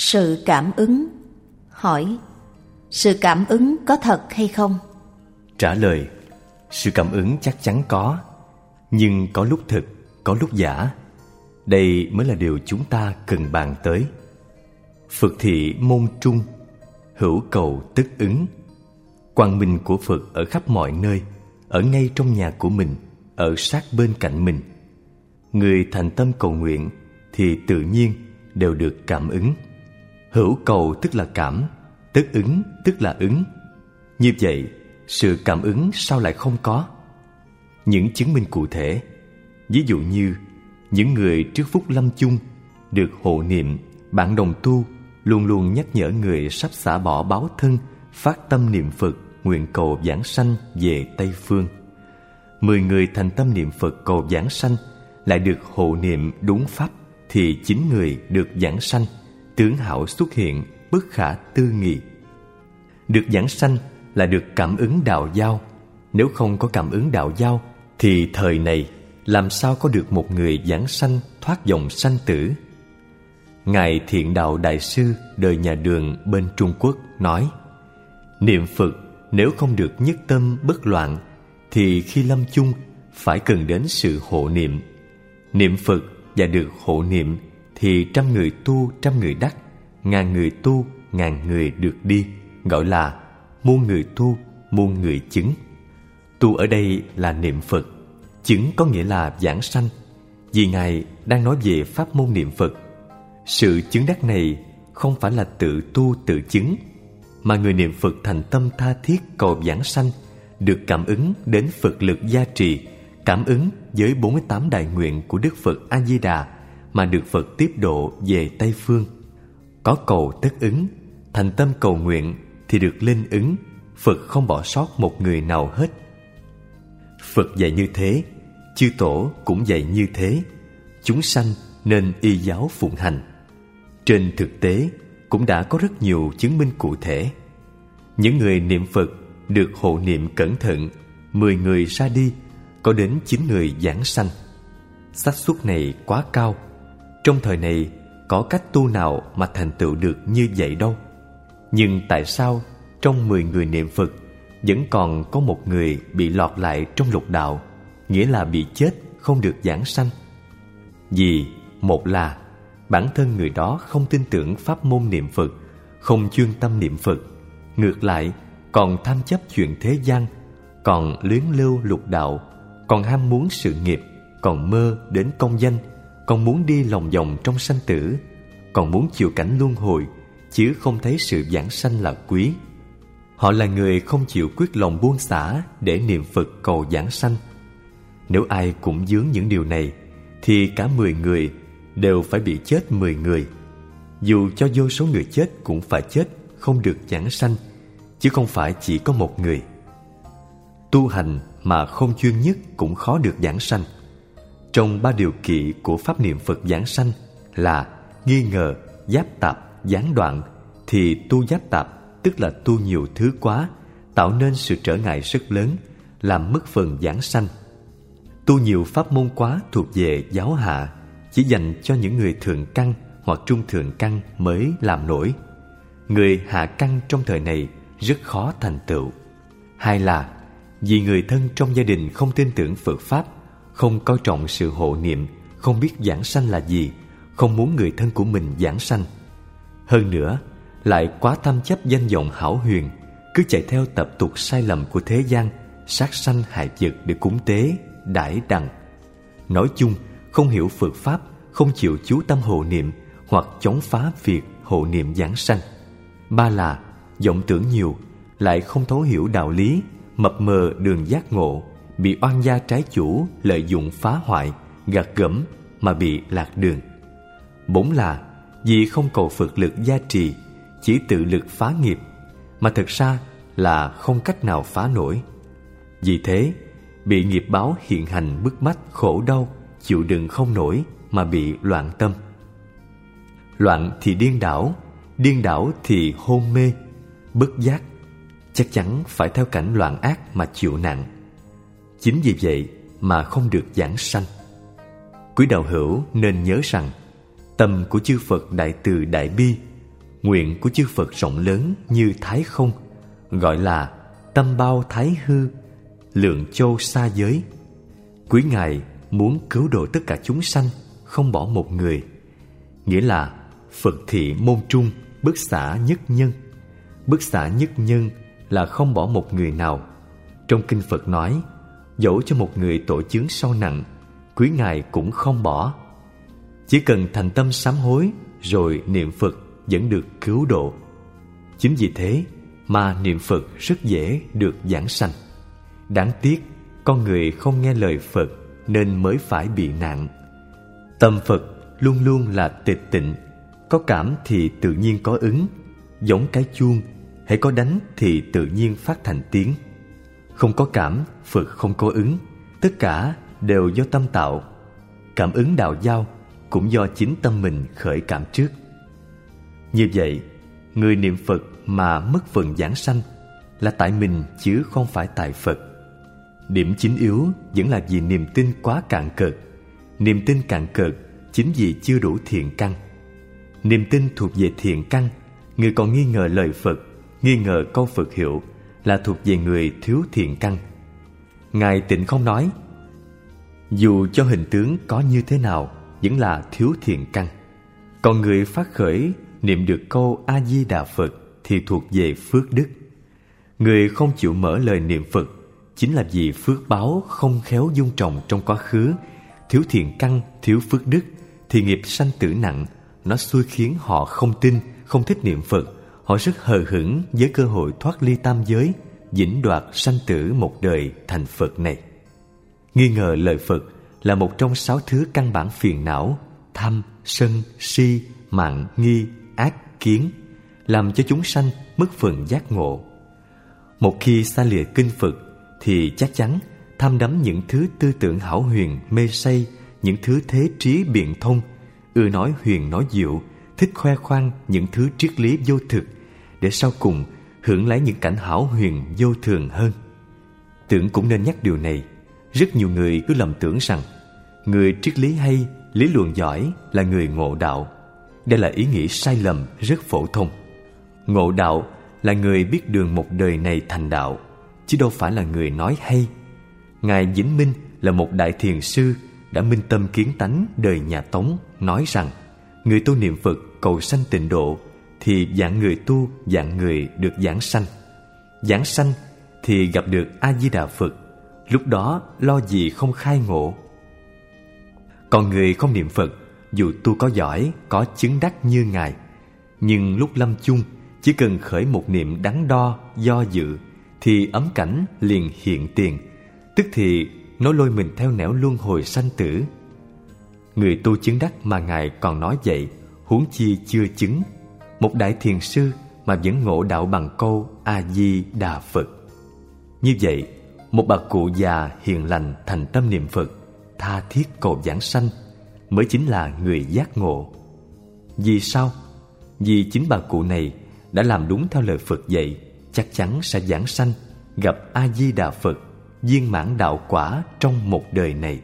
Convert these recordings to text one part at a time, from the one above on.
Sự cảm ứng. Hỏi: sự cảm ứng có thật hay không? Trả lời: sự cảm ứng chắc chắn có, nhưng có lúc thực, có lúc giả. Đây mới là điều chúng ta cần bàn tới. Phật thị môn trung, hữu cầu tức ứng. Quang minh của Phật ở khắp mọi nơi, ở ngay trong nhà của mình, ở sát bên cạnh mình. Người thành tâm cầu nguyện thì tự nhiên đều được cảm ứng. Hữu cầu tức là cảm, tức ứng tức là ứng. Như vậy, sự cảm ứng sao lại không có? Những chứng minh cụ thể, ví dụ như những người trước phút lâm chung được hộ niệm, bạn đồng tu luôn luôn nhắc nhở người sắp xả bỏ báo thân, phát tâm niệm Phật, nguyện cầu vãng sanh về Tây Phương. 10 người thành tâm niệm Phật cầu vãng sanh lại được hộ niệm đúng pháp, thì 9 người được vãng sanh, tướng hảo xuất hiện, bất khả tư nghị. Được vãng sanh là được cảm ứng đạo giao. Nếu không có cảm ứng đạo giao thì thời này làm sao có được một người vãng sanh thoát vòng sanh tử. Ngài Thiện Đạo Đại Sư đời nhà Đường bên Trung Quốc nói: niệm Phật nếu không được nhất tâm bất loạn thì khi lâm chung phải cần đến sự hộ niệm. Niệm Phật và được hộ niệm thì 100 người tu 100 người đắc, 1000 người tu 1000 người được đi, gọi là muôn người tu muôn người chứng. Tu ở đây là niệm Phật, chứng có nghĩa là vãng sanh, vì Ngài đang nói về pháp môn niệm Phật. Sự chứng đắc này không phải là tự tu tự chứng, mà người niệm Phật thành tâm tha thiết cầu vãng sanh, được cảm ứng đến Phật lực gia trì, cảm ứng với 48 đại nguyện của Đức Phật A Di Đà mà được Phật tiếp độ về Tây Phương. Có cầu tất ứng, thành tâm cầu nguyện thì được linh ứng, Phật không bỏ sót một người nào hết. Phật dạy như thế, chư tổ cũng dạy như thế, chúng sanh nên y giáo phụng hành. Trên thực tế cũng đã có rất nhiều chứng minh cụ thể. Những người niệm Phật được hộ niệm cẩn thận, 10 người ra đi, có đến 9 người vãng sanh. Xác suất này quá cao. Trong thời này có cách tu nào mà thành tựu được như vậy đâu. Nhưng tại sao trong 10 người niệm Phật vẫn còn có một người bị lọt lại trong lục đạo, nghĩa là bị chết không được vãng sanh? Vì một là bản thân người đó không tin tưởng pháp môn niệm Phật, không chuyên tâm niệm Phật, ngược lại còn tham chấp chuyện thế gian, còn luyến lưu lục đạo, còn ham muốn sự nghiệp, còn mơ đến công danh, còn muốn đi lòng vòng trong sanh tử, còn muốn chịu cảnh luân hồi, chứ không thấy sự vãng sanh là quý. Họ là người không chịu quyết lòng buông xả để niệm Phật cầu vãng sanh. Nếu ai cũng vướng những điều này thì cả 10 người đều phải bị chết 10 người. Dù cho vô số người chết cũng phải chết, không được vãng sanh, chứ không phải chỉ có một người. Tu hành mà không chuyên nhất cũng khó được vãng sanh. Trong 3 điều kỵ của pháp niệm Phật vãng sanh là nghi ngờ, giáp tạp, gián đoạn, thì tu giáp tạp tức là tu nhiều thứ quá, tạo nên sự trở ngại rất lớn, làm mất phần vãng sanh. Tu nhiều pháp môn quá thuộc về giáo hạ, chỉ dành cho những người thượng căn hoặc trung thượng căn mới làm nổi. Người hạ căn trong thời này rất khó thành tựu. Hai là vì người thân trong gia đình không tin tưởng Phật Pháp, không coi trọng sự hộ niệm, không biết vãng sanh là gì, không muốn người thân của mình vãng sanh. Hơn nữa, lại quá tham chấp danh vọng hão huyền, cứ chạy theo tập tục sai lầm của thế gian, sát sanh hại vật để cúng tế, đãi đằng. Nói chung, không hiểu Phật Pháp, không chịu chú tâm hộ niệm, hoặc chống phá việc hộ niệm vãng sanh. Ba là vọng tưởng nhiều, lại không thấu hiểu đạo lý, mập mờ đường giác ngộ, bị oan gia trái chủ lợi dụng phá hoại, gạt gẫm mà bị lạc đường. Bốn là vì không cầu Phật lực gia trì, chỉ tự lực phá nghiệp, mà thực ra là không cách nào phá nổi. Vì thế, bị nghiệp báo hiện hành bức bách khổ đau, chịu đựng không nổi mà bị loạn tâm. Loạn thì điên đảo thì hôn mê, bất giác, chắc chắn phải theo cảnh loạn ác mà chịu nạn. Chính vì vậy mà không được vãng sanh. Quý đạo hữu nên nhớ rằng tâm của chư Phật đại từ đại bi, nguyện của chư Phật rộng lớn như thái không, gọi là tâm bao thái hư, lượng châu xa giới. Quý Ngài muốn cứu độ tất cả chúng sanh, không bỏ một người. Nghĩa là Phật thị môn trung, bức xả nhất nhân. Bức xả nhất nhân là không bỏ một người nào. Trong kinh Phật nói, dẫu cho một người tội chướng sâu nặng, Quý Ngài cũng không bỏ. Chỉ cần thành tâm sám hối rồi niệm Phật vẫn được cứu độ. Chính vì thế mà niệm Phật rất dễ được giảng sanh. Đáng tiếc con người không nghe lời Phật nên mới phải bị nạn. Tâm Phật luôn luôn là tịch tịnh, có cảm thì tự nhiên có ứng. Giống cái chuông, hễ có đánh thì tự nhiên phát thành tiếng. Không có cảm, Phật không có ứng. Tất cả đều do tâm tạo. Cảm ứng đạo giao cũng do chính tâm mình khởi cảm trước. Như vậy, người niệm Phật mà mất phần giảng sanh là tại mình chứ không phải tại Phật. Điểm chính yếu vẫn là vì niềm tin quá cạn cợt. Niềm tin cạn cợt chính vì chưa đủ thiện căn. Niềm tin thuộc về thiện căn, người còn nghi ngờ lời Phật, nghi ngờ câu Phật hiệu là thuộc về người thiếu thiện căn. Ngài Tịnh Không nói, dù cho hình tướng có như thế nào vẫn là thiếu thiện căn. Còn người phát khởi niệm được câu A-di-đà Phật thì thuộc về phước đức. Người không chịu mở lời niệm Phật chính là vì phước báo không khéo dung trồng trong quá khứ. Thiếu thiện căn, thiếu phước đức thì nghiệp sanh tử nặng. Nó xui khiến họ không tin, không thích niệm Phật. Họ rất hờ hững với cơ hội thoát ly tam giới, vĩnh đoạt sanh tử một đời thành Phật này. Nghi ngờ lời Phật là một trong 6 thứ căn bản phiền não: tham, sân, si, mạn, nghi, ác, kiến, làm cho chúng sanh mất phần giác ngộ. Một khi xa lìa kinh Phật thì chắc chắn tham đắm những thứ tư tưởng hão huyền, mê say, những thứ thế trí biện thông, ưa nói huyền nói diệu, thích khoe khoang những thứ triết lý vô thực, để sau cùng hưởng lấy những cảnh hão huyền vô thường hơn. Tưởng cũng nên nhắc điều này. Rất nhiều người cứ lầm tưởng rằng người triết lý hay, lý luận giỏi là người ngộ đạo. Đây là ý nghĩ sai lầm rất phổ thông. Ngộ đạo là người biết đường một đời này thành đạo, chứ đâu phải là người nói hay. Ngài Vĩnh Minh là một đại thiền sư đã minh tâm kiến tánh đời nhà Tống, nói rằng người tu niệm Phật cầu sanh tịnh độ thì dạng người tu, dạng người được giảng sanh. Giảng sanh thì gặp được A-di-đà Phật, lúc đó lo gì không khai ngộ. Còn người không niệm Phật, dù tu có giỏi, có chứng đắc như Ngài, nhưng lúc lâm chung chỉ cần khởi một niệm đắn đo, do dự thì ấm cảnh liền hiện tiền, tức thì nó lôi mình theo nẻo luân hồi sanh tử. Người tu chứng đắc mà Ngài còn nói vậy, huống chi chưa chứng. Một đại thiền sư mà vẫn ngộ đạo bằng câu A-di-đà Phật. Như vậy, một bà cụ già hiền lành thành tâm niệm Phật, tha thiết cầu giảng sanh mới chính là người giác ngộ. Vì sao? Vì chính bà cụ này đã làm đúng theo lời Phật dạy, chắc chắn sẽ giảng sanh, gặp A-di-đà Phật, viên mãn đạo quả trong một đời này.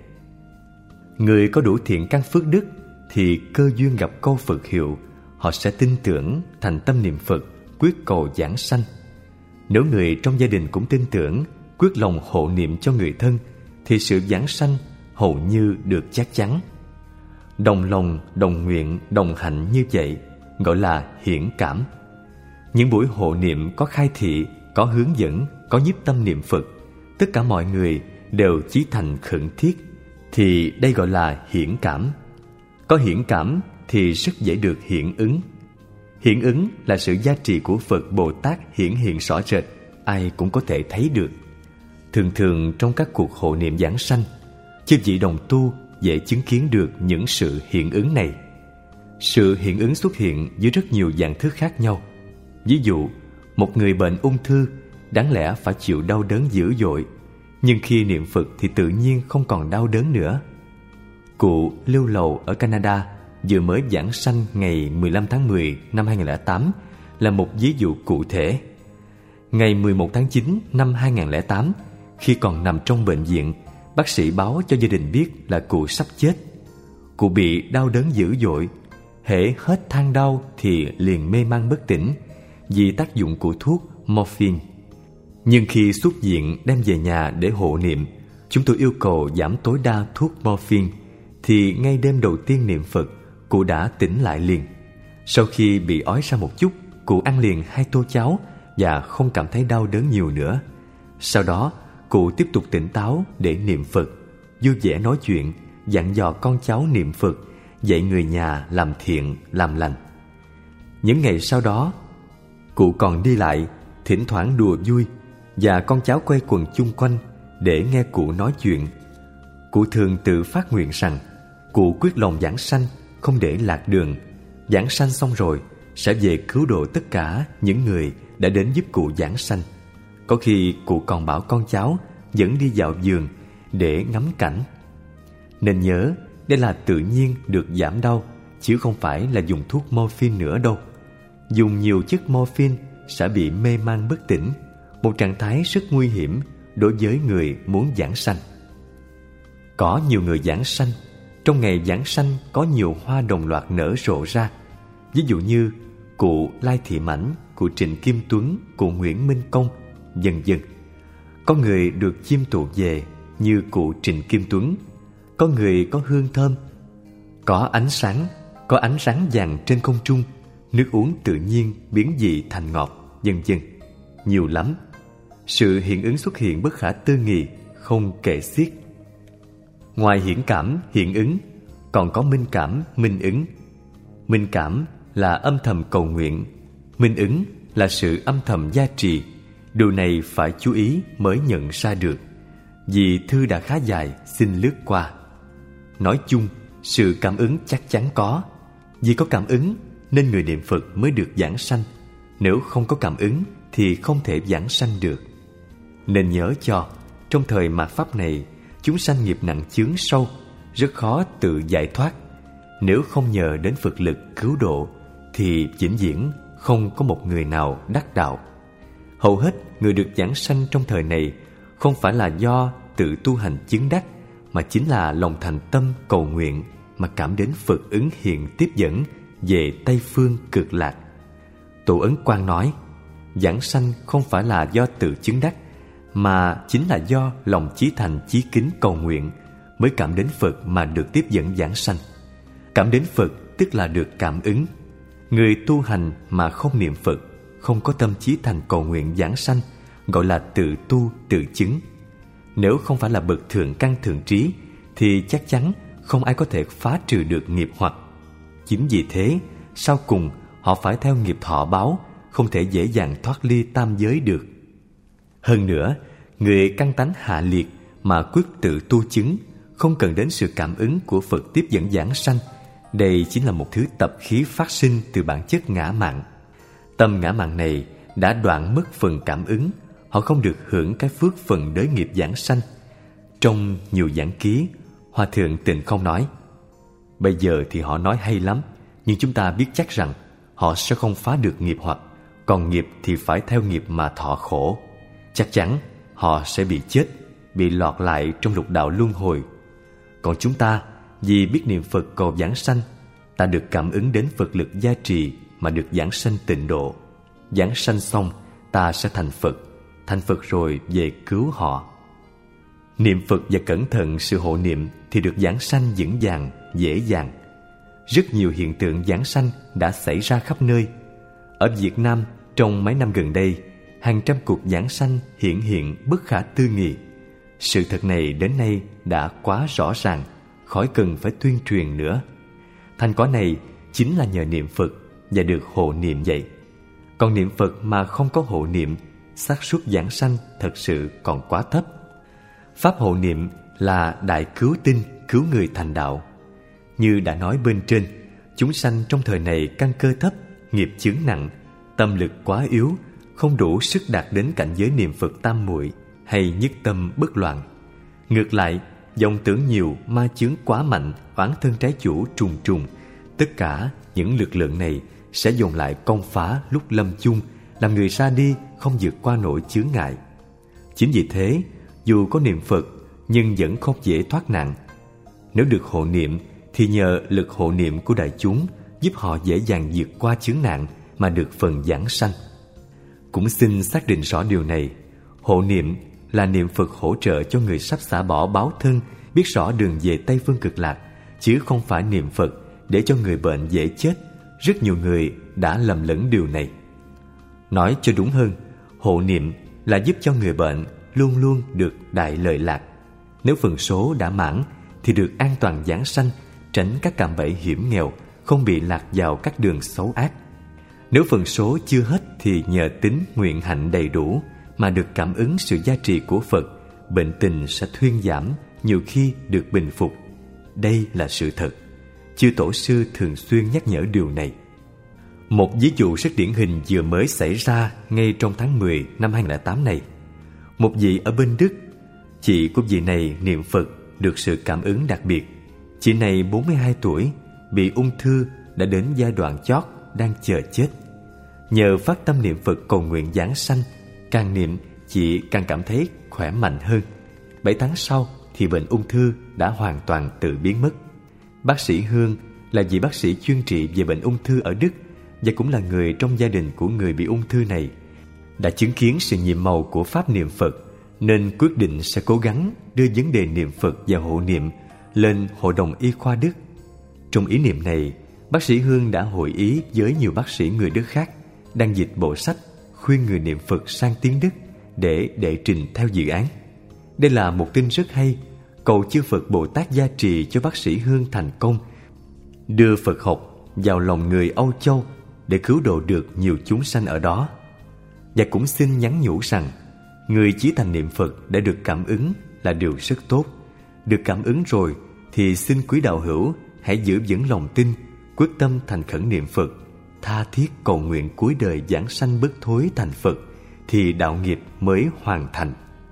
Người có đủ thiện căn phước đức thì cơ duyên gặp câu Phật hiệu, họ sẽ tin tưởng, thành tâm niệm Phật, quyết cầu giảng sanh. Nếu người trong gia đình cũng tin tưởng, quyết lòng hộ niệm cho người thân, thì sự giảng sanh hầu như được chắc chắn. Đồng lòng, đồng nguyện, đồng hạnh như vậy gọi là hiển cảm. Những buổi hộ niệm có khai thị, có hướng dẫn, có nhiếp tâm niệm Phật, tất cả mọi người đều chí thành khẩn thiết, thì đây gọi là hiển cảm. Có hiển cảm thì rất dễ được hiển ứng. Hiển ứng là sự gia trì của Phật Bồ Tát hiển hiện rõ rệt, ai cũng có thể thấy được. Thường thường trong các cuộc hộ niệm giảng sanh, chư vị đồng tu dễ chứng kiến được những sự hiện ứng này. Sự hiện ứng xuất hiện dưới rất nhiều dạng thức khác nhau. Ví dụ, một người bệnh ung thư đáng lẽ phải chịu đau đớn dữ dội, nhưng khi niệm Phật thì tự nhiên không còn đau đớn nữa. Cụ Lưu Lầu ở Canada vừa mới giảng sanh ngày 15 tháng 10 năm 2008 là một ví dụ cụ thể. Ngày 11 tháng 9 năm 2008, khi còn nằm trong bệnh viện, bác sĩ báo cho gia đình biết là cụ sắp chết. Cụ bị đau đớn dữ dội. hễ hết than đau thì liền mê man bất tỉnh vì tác dụng của thuốc morphine. Nhưng khi xuất viện đem về nhà để hộ niệm, chúng tôi yêu cầu giảm tối đa thuốc morphine, thì ngay đêm đầu tiên niệm Phật, cụ đã tỉnh lại liền. Sau khi bị ói ra một chút, cụ ăn liền 2 tô cháo và không cảm thấy đau đớn nhiều nữa. Sau đó, cụ tiếp tục tỉnh táo để niệm Phật, vui vẻ nói chuyện, dặn dò con cháu niệm Phật, dạy người nhà làm thiện, làm lành. Những ngày sau đó, cụ còn đi lại, thỉnh thoảng đùa vui, và con cháu quay quần chung quanh để nghe cụ nói chuyện. Cụ thường tự phát nguyện rằng cụ quyết lòng giảng sanh, không để lạc đường. Giảng sanh xong rồi sẽ về cứu độ tất cả những người đã đến giúp cụ giảng sanh. Có khi cụ còn bảo con cháu dẫn đi dạo vườn để ngắm cảnh. Nên nhớ, đây là tự nhiên được giảm đau, chứ không phải là dùng thuốc morphine nữa đâu. Dùng nhiều chất morphine sẽ bị mê man bất tỉnh, một trạng thái rất nguy hiểm đối với người muốn giảng sanh. Có nhiều người giảng sanh, trong ngày giảng sanh có nhiều hoa đồng loạt nở rộ ra. Ví dụ như cụ Lai Thị Mãnh, cụ Trịnh Kim Tuấn, cụ Nguyễn Minh Công, vân vân. Có người được chiêm tụ về như cụ Trịnh Kim Tuấn, có người có hương thơm, có ánh sáng, có ánh sáng vàng trên không trung, nước uống tự nhiên biến dị thành ngọt, vân vân. Nhiều lắm. Sự hiện ứng xuất hiện bất khả tư nghị, không kể xiết. Ngoài hiển cảm, hiện ứng, còn có minh cảm, minh ứng. Minh cảm là âm thầm cầu nguyện, minh ứng là sự âm thầm gia trì. Điều này phải chú ý mới nhận ra được. Vì thư đã khá dài, xin lướt qua. Nói chung, sự cảm ứng chắc chắn có. Vì có cảm ứng nên người niệm Phật mới được giảng sanh. Nếu không có cảm ứng thì không thể giảng sanh được. Nên nhớ cho, trong thời mạt Pháp này, chúng sanh nghiệp nặng chướng sâu, rất khó tự giải thoát. Nếu không nhờ đến Phật lực cứu độ, thì vĩnh viễn không có một người nào đắc đạo. Hầu hết người được giảng sanh trong thời này không phải là do tự tu hành chứng đắc, mà chính là lòng thành tâm cầu nguyện mà cảm đến Phật ứng hiện tiếp dẫn về Tây Phương Cực Lạc. Tổ Ấn Quang nói, giảng sanh không phải là do tự chứng đắc, mà chính là do lòng chí thành chí kính cầu nguyện mới cảm đến Phật mà được tiếp dẫn giảng sanh. Cảm đến Phật tức là được cảm ứng. Người tu hành mà không niệm Phật, không có tâm chí thành cầu nguyện giảng sanh, gọi là tự tu tự chứng. Nếu không phải là bậc thượng căn thượng trí, thì chắc chắn không ai có thể phá trừ được nghiệp hoặc. Chính vì thế, sau cùng họ phải theo nghiệp thọ báo, không thể dễ dàng thoát ly tam giới được. Hơn nữa, người căn tánh hạ liệt mà quyết tự tu chứng, không cần đến sự cảm ứng của Phật tiếp dẫn giảng sanh. Đây chính là một thứ tập khí phát sinh từ bản chất ngã mạn. Tâm ngã mạn này đã đoạn mất phần cảm ứng, họ không được hưởng cái phước phần đới nghiệp giảng sanh. Trong nhiều giảng ký, Hòa Thượng Tịnh Không nói, bây giờ thì họ nói hay lắm, nhưng chúng ta biết chắc rằng họ sẽ không phá được nghiệp hoặc, còn nghiệp thì phải theo nghiệp mà thọ khổ. Chắc chắn họ sẽ bị chết, bị lọt lại trong lục đạo luân hồi. Còn chúng ta, vì biết niệm Phật cầu giảng sanh, ta được cảm ứng đến Phật lực gia trì mà được giảng sanh tịnh độ. Giảng sanh xong, ta sẽ thành Phật rồi về cứu họ. Niệm Phật và cẩn thận sự hộ niệm thì được giảng sanh vững vàng, dễ dàng. Rất nhiều hiện tượng giảng sanh đã xảy ra khắp nơi. Ở Việt Nam, trong mấy năm gần đây, hàng trăm cuộc giảng sanh hiện bất khả tư nghị. Sự thật này đến nay đã quá rõ ràng, khỏi cần phải tuyên truyền nữa. Thành quả này chính là nhờ niệm Phật và được hộ niệm vậy. Còn niệm Phật mà không có hộ niệm, xác suất giảng sanh thật sự còn quá thấp. Pháp hộ niệm là đại cứu tinh, cứu người thành đạo. Như đã nói bên trên, chúng sanh trong thời này căn cơ thấp, nghiệp chướng nặng, tâm lực quá yếu, không đủ sức đạt đến cảnh giới niệm Phật tam muội hay nhất tâm bất loạn. Ngược lại, vọng tưởng nhiều, ma chướng quá mạnh, oán thân trái chủ trùng trùng, tất cả những lực lượng này sẽ dồn lại công phá lúc lâm chung, làm người ra đi không vượt qua nổi chướng ngại. Chính vì thế, dù có niệm Phật nhưng vẫn không dễ thoát nạn. Nếu được hộ niệm thì nhờ lực hộ niệm của đại chúng giúp họ dễ dàng vượt qua chướng nạn mà được phần giảng sanh. Cũng xin xác định rõ điều này. Hộ niệm là niệm Phật hỗ trợ cho người sắp xả bỏ báo thân biết rõ đường về Tây Phương Cực Lạc, chứ không phải niệm Phật để cho người bệnh dễ chết. Rất nhiều người đã lầm lẫn điều này. Nói cho đúng hơn, hộ niệm là giúp cho người bệnh luôn luôn được đại lợi lạc. Nếu phần số đã mãn thì được an toàn giảng sanh, tránh các cạm bẫy hiểm nghèo, không bị lạc vào các đường xấu ác. Nếu phần số chưa hết thì nhờ tín nguyện hạnh đầy đủ mà được cảm ứng sự gia trì của Phật, bệnh tình sẽ thuyên giảm, nhiều khi được bình phục. Đây là sự thật. Chư Tổ sư thường xuyên nhắc nhở điều này. Một ví dụ rất điển hình vừa mới xảy ra ngay trong tháng 10 năm 2008 này. Một vị ở bên Đức, chị của vị này niệm Phật được sự cảm ứng đặc biệt. Chị này 42 tuổi, bị ung thư, đã đến giai đoạn chót, đang chờ chết. Nhờ phát tâm niệm Phật cầu nguyện giảng sanh, càng niệm chị càng cảm thấy khỏe mạnh hơn. 7 tháng sau thì bệnh ung thư đã hoàn toàn tự biến mất. Bác sĩ Hương là vị bác sĩ chuyên trị về bệnh ung thư ở Đức và cũng là người trong gia đình của người bị ung thư này, đã chứng kiến sự nhiệm màu của pháp niệm Phật, nên quyết định sẽ cố gắng đưa vấn đề niệm Phật và hộ niệm lên Hội đồng Y khoa Đức. Trong ý niệm này, bác sĩ Hương đã hội ý với nhiều bác sĩ người Đức khác đang dịch bộ sách khuyên người niệm Phật sang tiếng Đức để đệ trình theo dự án. Đây là một tin rất hay, cầu chư Phật Bồ Tát gia trì cho bác sĩ Hương thành công, đưa Phật học vào lòng người Âu Châu để cứu độ được nhiều chúng sanh ở đó. Và cũng xin nhắn nhủ rằng, người chí thành niệm Phật đã được cảm ứng là điều rất tốt. Được cảm ứng rồi thì xin quý đạo hữu hãy giữ vững lòng tin, quyết tâm thành khẩn niệm Phật, tha thiết cầu nguyện cuối đời giảng sanh bất thối thành Phật, thì đạo nghiệp mới hoàn thành.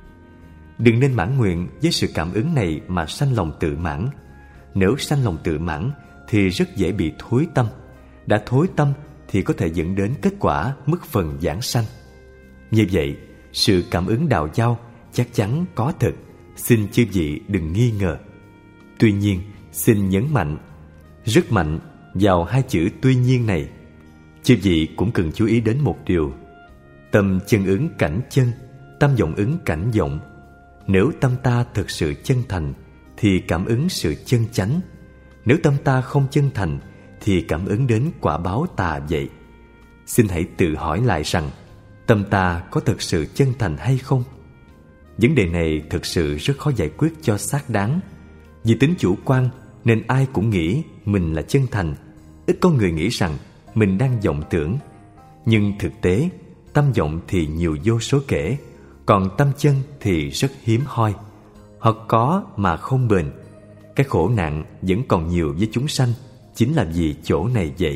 Đừng nên mãn nguyện với sự cảm ứng này mà sanh lòng tự mãn. Nếu sanh lòng tự mãn thì rất dễ bị thối tâm. Đã thối tâm thì có thể dẫn đến kết quả mất phần giảng sanh. Như vậy, sự cảm ứng đạo giao chắc chắn có thật, xin chư vị đừng nghi ngờ. Tuy nhiên, xin nhấn mạnh, rất mạnh vào hai chữ tuy nhiên này. Chư vị cũng cần chú ý đến một điều: tâm chân ứng cảnh chân, tâm vọng ứng cảnh vọng. Nếu tâm ta thực sự chân thành thì cảm ứng sự chân chánh. Nếu tâm ta không chân thành thì cảm ứng đến quả báo tà vậy. Xin hãy tự hỏi lại rằng, tâm ta có thực sự chân thành hay không? Vấn đề này thực sự rất khó giải quyết cho xác đáng. Vì tính chủ quan nên ai cũng nghĩ mình là chân thành. Ít có người nghĩ rằng mình đang vọng tưởng. Nhưng thực tế, tâm vọng thì nhiều vô số kể, còn tâm chân thì rất hiếm hoi. Họ có mà không bền. Cái khổ nạn vẫn còn nhiều với chúng sanh, chính là vì chỗ này vậy.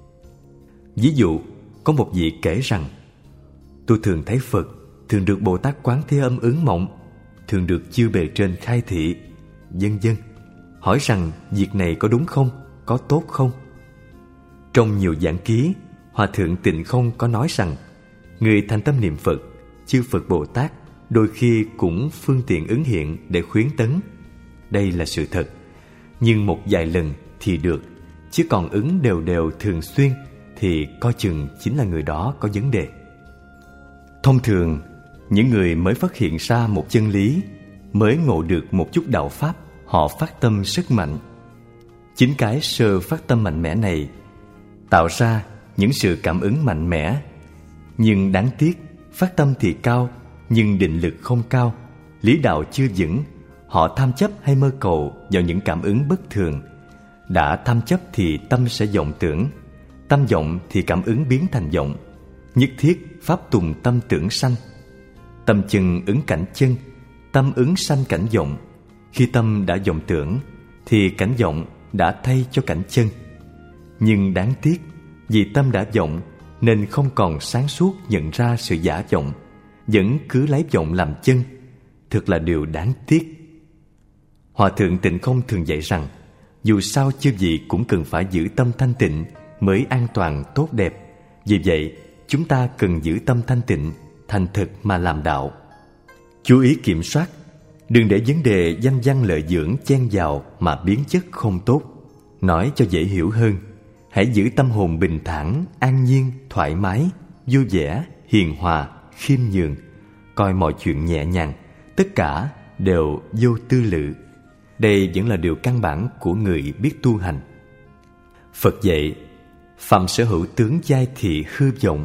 Ví dụ, có một vị kể rằng, tôi thường thấy Phật, thường được Bồ Tát Quán Thế Âm ứng mộng, thường được chư bề trên khai thị, vân vân. Hỏi rằng việc này có đúng không, có tốt không? Trong nhiều giảng ký, Hòa Thượng Tịnh Không có nói rằng, người thành tâm niệm Phật, chư Phật Bồ Tát đôi khi cũng phương tiện ứng hiện để khuyến tấn. Đây là sự thật. Nhưng một vài lần thì được, chứ còn ứng đều đều thường xuyên thì coi chừng chính là người đó có vấn đề. Thông thường, những người mới phát hiện ra một chân lý, mới ngộ được một chút đạo pháp, họ phát tâm rất mạnh. Chính cái sơ phát tâm mạnh mẽ này tạo ra những sự cảm ứng mạnh mẽ. Nhưng đáng tiếc, phát tâm thì cao, nhưng định lực không cao, lý đạo chưa vững. Họ tham chấp hay mơ cầu vào những cảm ứng bất thường. Đã tham chấp thì tâm sẽ vọng tưởng, tâm vọng thì cảm ứng biến thành vọng. Nhất thiết pháp tùng tâm tưởng sanh. Tâm chân ứng cảnh chân, tâm ứng sanh cảnh vọng. Khi tâm đã vọng tưởng thì cảnh vọng đã thay cho cảnh chân. Nhưng đáng tiếc, vì tâm đã vọng nên không còn sáng suốt nhận ra sự giả vọng, vẫn cứ lấy vọng làm chân. Thật là điều đáng tiếc. Hòa Thượng Tịnh Không thường dạy rằng, dù sao chư vị cũng cần phải giữ tâm thanh tịnh mới an toàn tốt đẹp. Vì vậy, chúng ta cần giữ tâm thanh tịnh, thành thực mà làm đạo. Chú ý kiểm soát, đừng để vấn đề danh văn lợi dưỡng chen vào mà biến chất không tốt. Nói cho dễ hiểu hơn, hãy hãy giữ tâm hồn bình thản, an nhiên, thoải mái, vui vẻ, hiền hòa, khiêm nhường, coi mọi chuyện nhẹ nhàng, tất cả đều vô tư lự. Đây vẫn là điều căn bản của người biết tu hành. Phật dạy, phàm sở hữu tướng giai thị hư vọng.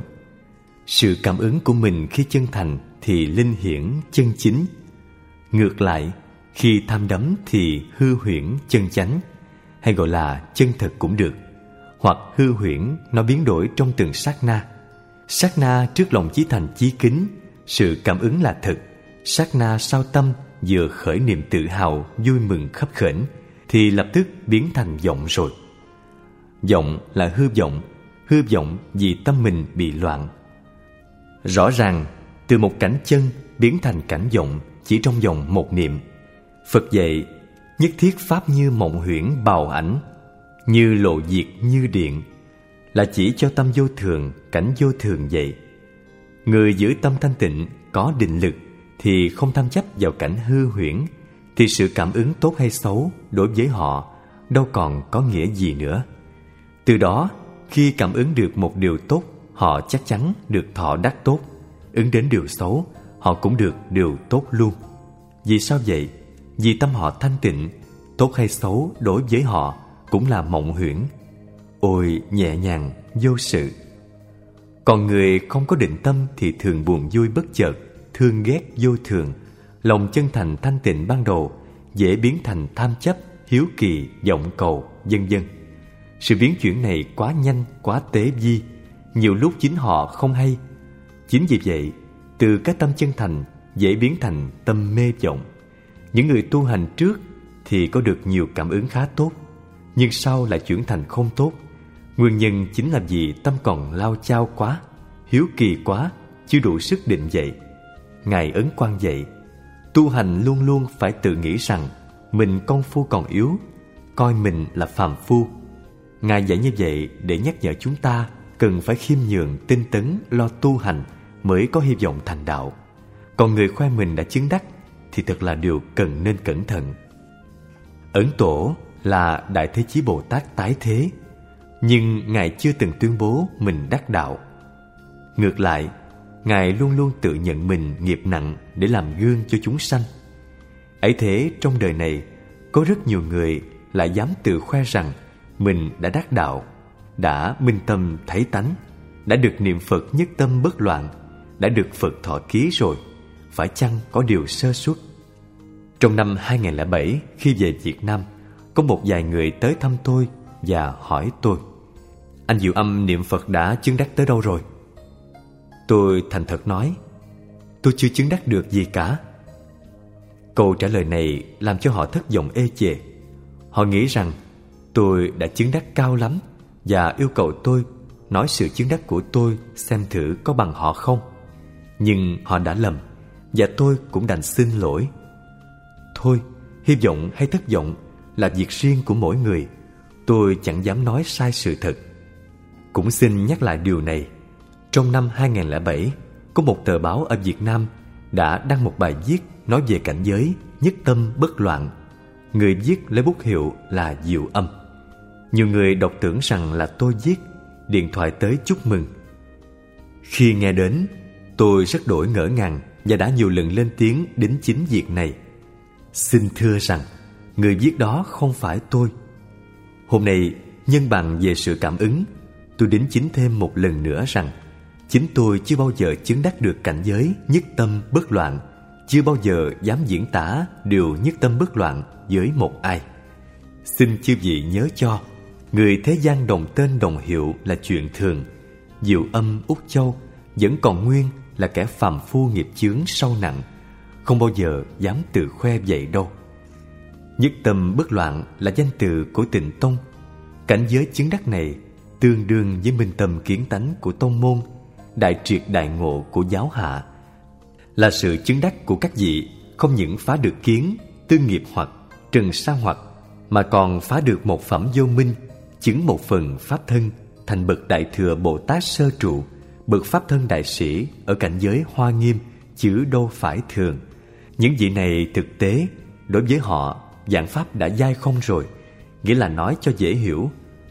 Sự cảm ứng của mình khi chân thành thì linh hiển chân chính. Ngược lại, khi tham đắm thì hư huyễn chân chánh, hay gọi là chân thật cũng được. Hoặc hư huyễn nó biến đổi trong từng sát na. Sát na trước lòng chí thành chí kính, sự cảm ứng là thật. Sát na sau tâm vừa khởi niệm tự hào, vui mừng khấp khểnh thì lập tức biến thành vọng rồi. Vọng là hư vọng vì tâm mình bị loạn. Rõ ràng, từ một cảnh chân biến thành cảnh vọng chỉ trong vòng một niệm. Phật dạy, nhất thiết pháp như mộng huyễn bào ảnh, như lộ diệt như điện, là chỉ cho tâm vô thường, cảnh vô thường vậy. Người giữ tâm thanh tịnh, có định lực thì không tham chấp vào cảnh hư huyễn, thì sự cảm ứng tốt hay xấu đối với họ đâu còn có nghĩa gì nữa. Từ đó, khi cảm ứng được một điều tốt, họ chắc chắn được thọ đắc tốt. Ứng đến điều xấu, họ cũng được điều tốt luôn. Vì sao vậy? Vì tâm họ thanh tịnh, tốt hay xấu đối với họ cũng là mộng huyễn. Ôi nhẹ nhàng, vô sự. Còn người không có định tâm thì thường buồn vui bất chợt, thương ghét vô thường. Lòng chân thành thanh tịnh ban đầu dễ biến thành tham chấp, hiếu kỳ, vọng cầu, vân vân. Sự biến chuyển này quá nhanh, quá tế vi, nhiều lúc chính họ không hay. Chính vì vậy, từ cái tâm chân thành dễ biến thành tâm mê vọng. Những người tu hành trước thì có được nhiều cảm ứng khá tốt, nhưng sau lại chuyển thành không tốt. Nguyên nhân chính là vì tâm còn lao chao quá, hiếu kỳ quá, chưa đủ sức định dậy. Ngài Ấn Quang dạy, tu hành luôn luôn phải tự nghĩ rằng mình công phu còn yếu, coi mình là phàm phu. Ngài dạy như vậy để nhắc nhở chúng ta cần phải khiêm nhường, tinh tấn, lo tu hành mới có hy vọng thành đạo. Còn người khoe mình đã chứng đắc thì thật là điều cần nên cẩn thận. Ấn Tổ là Đại Thế Chí Bồ Tát tái thế, nhưng Ngài chưa từng tuyên bố mình đắc đạo. Ngược lại, Ngài luôn luôn tự nhận mình nghiệp nặng để làm gương cho chúng sanh. Ấy thế, trong đời này có rất nhiều người lại dám tự khoe rằng mình đã đắc đạo, đã minh tâm thấy tánh, đã được niệm Phật nhất tâm bất loạn, đã được Phật thọ ký rồi. Phải chăng có điều sơ suất? Trong năm 2007, khi về Việt Nam, có một vài người tới thăm tôi và hỏi tôi: anh Diệu Âm niệm Phật đã chứng đắc tới đâu rồi? Tôi thành thật nói: tôi chưa chứng đắc được gì cả. Câu trả lời này làm cho họ thất vọng ê chề. Họ nghĩ rằng tôi đã chứng đắc cao lắm và yêu cầu tôi nói sự chứng đắc của tôi xem thử có bằng họ không. Nhưng họ đã lầm, và tôi cũng đành xin lỗi. Thôi, hy vọng hay thất vọng là việc riêng của mỗi người. Tôi chẳng dám nói sai sự thật. Cũng xin nhắc lại điều này. Trong năm 2007, có một tờ báo ở Việt Nam đã đăng một bài viết nói về cảnh giới nhất tâm bất loạn. Người viết lấy bút hiệu là Diệu Âm. Nhiều người đọc tưởng rằng là tôi viết, điện thoại tới chúc mừng. Khi nghe đến, tôi rất đổi ngỡ ngàng và đã nhiều lần lên tiếng đính chính việc này. Xin thưa rằng người viết đó không phải tôi. Hôm nay, nhân bằng về sự cảm ứng, tôi đính chính thêm một lần nữa rằng chính tôi chưa bao giờ chứng đắc được cảnh giới nhất tâm bất loạn, chưa bao giờ dám diễn tả điều nhất tâm bất loạn với một ai. Xin chư vị nhớ cho, người thế gian đồng tên đồng hiệu là chuyện thường. Diệu Âm Úc Châu vẫn còn nguyên là kẻ phàm phu nghiệp chướng sâu nặng, không bao giờ dám tự khoe vậy đâu. Nhất tâm bất loạn là danh từ của Tịnh Tông. Cảnh giới chứng đắc này tương đương với minh tâm kiến tánh của tông môn, đại triệt đại ngộ của giáo hạ, là sự chứng đắc của các vị không những phá được kiến, tư nghiệp hoặc, trần sa hoặc, mà còn phá được một phẩm vô minh, chứng một phần pháp thân, thành bậc đại thừa Bồ Tát sơ trụ, bậc pháp thân đại sĩ ở cảnh giới hoa nghiêm, chứ đâu phải thường. Những vị này thực tế đối với họ, giảng pháp đã dai không rồi, nghĩa là nói cho dễ hiểu,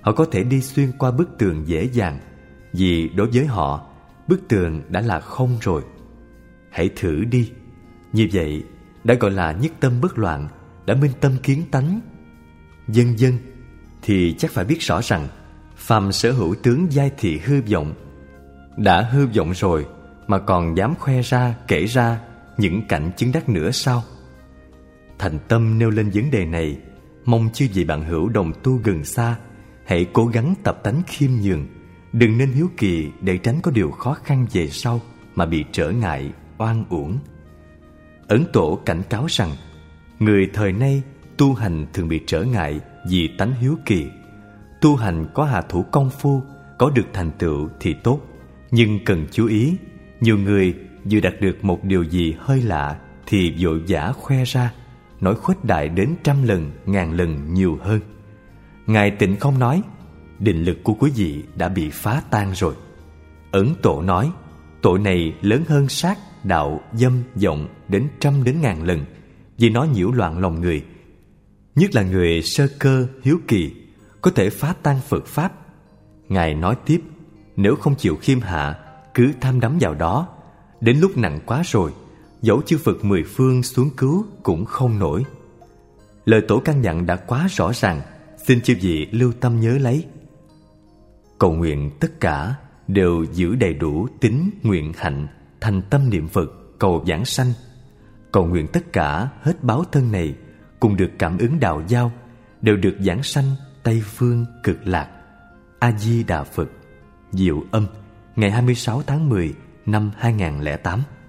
Họ có thể đi xuyên qua bức tường dễ dàng, vì đối với họ, bức tường đã là không rồi. Hãy thử đi. Như vậy đã gọi là nhất tâm bất loạn, đã minh tâm kiến tánh. Dân dân thì chắc phải biết rõ rằng phàm sở hữu tướng giai thị hư vọng. Đã hư vọng rồi mà còn dám khoe ra, kể ra những cảnh chứng đắc nữa sao? Thành tâm nêu lên vấn đề này, mong chư vị bạn hữu đồng tu gần xa hãy cố gắng tập tánh khiêm nhường, đừng nên hiếu kỳ để tránh có điều khó khăn về sau mà bị trở ngại, oan uổng. Ấn Tổ cảnh cáo rằng người thời nay tu hành thường bị trở ngại vì tánh hiếu kỳ. Tu hành có hạ thủ công phu, có được thành tựu thì tốt, nhưng cần chú ý, nhiều người vừa đạt được một điều gì hơi lạ thì vội vã khoe ra, nói khuếch đại đến 100 lần, 1000 lần nhiều hơn. Ngài Tịnh Không nói, định lực của quý vị đã bị phá tan rồi. Ấn Tổ nói, tội này lớn hơn sát, đạo, dâm, vọng đến 100 đến 1000 lần, vì nó nhiễu loạn lòng người. Nhất là người sơ cơ, hiếu kỳ, có thể phá tan Phật Pháp. Ngài nói tiếp, nếu không chịu khiêm hạ, cứ tham đắm vào đó, đến lúc nặng quá rồi, dẫu chư Phật 10 phương xuống cứu cũng không nổi. Lời Tổ căn dặn đã quá rõ ràng, xin chư vị lưu tâm nhớ lấy. Cầu nguyện tất cả đều giữ đầy đủ tín nguyện hạnh, thành tâm niệm Phật, cầu vãng sanh. Cầu nguyện tất cả hết báo thân này cùng được cảm ứng đạo giao, đều được vãng sanh Tây phương cực lạc. A Di Đà Phật. Diệu Âm, ngày 26 tháng 10 năm 2008.